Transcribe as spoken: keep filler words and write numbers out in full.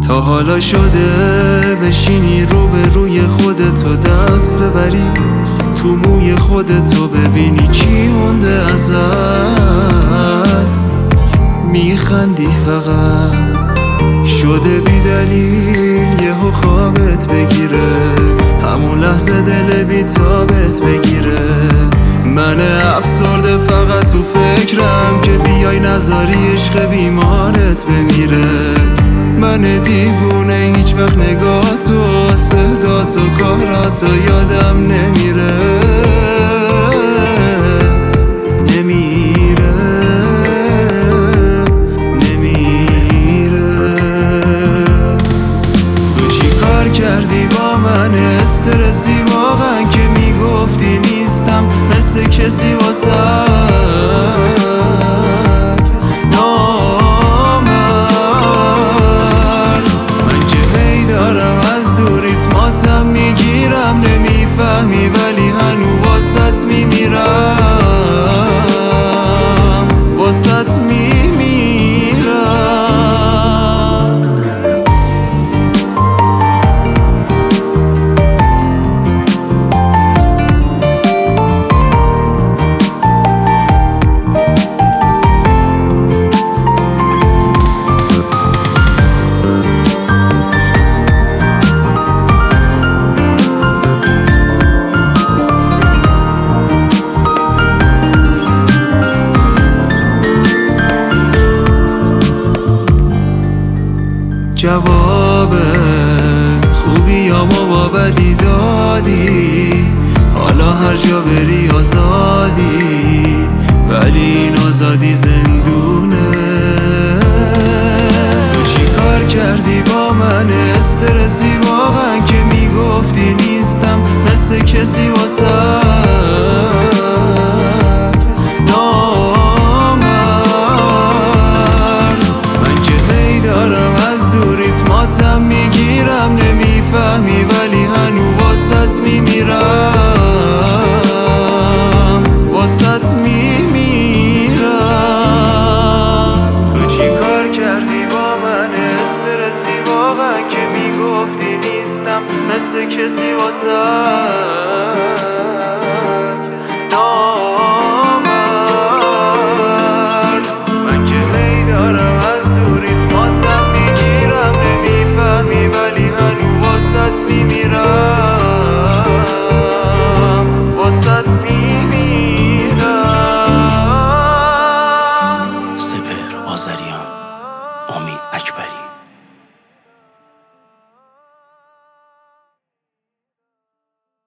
تا حالا شده بشینی رو به روی خودتو دست ببری، تو موی خودتو ببینی چی مونده ازت، میخندی فقط. شده بی دلیل یهو خوابت بگیره، همون لحظه دل بی تابت بگیره. من افسرده فقط تو فکرم که بیای نذاری عشق بیمارت بمیره. من دیوونه هیچ وقت نگاهتو، صداتو، کاراتو یادم نمیره نمیره نمیره. تو چی کار کردی با من؟ استرسی واقعا که میگفتی نیستم مثل کسی واسات نامرد. من که هی دارم از دوریت ماتم میگیرم، نمیفهمی ولی هنو واسط میمیرم، واسط میمیرم. جواب خوبیامو با بدی دادی، حالا هر جا بری آزادی، ولی این آزادی زندونه. تو چی کار کردی با من؟ استرسی واقعا که میگفتی نیستم مثل کسی واسات نامرد. من که هی دارم از دوریت ماتم میگیرم، نمیفهمی ولی هنو واسط میمیرم، واسط میمیرم. تو چی کار کردی با من؟ استرسی واقعا که میگفتی نیستم مثل کسی واسط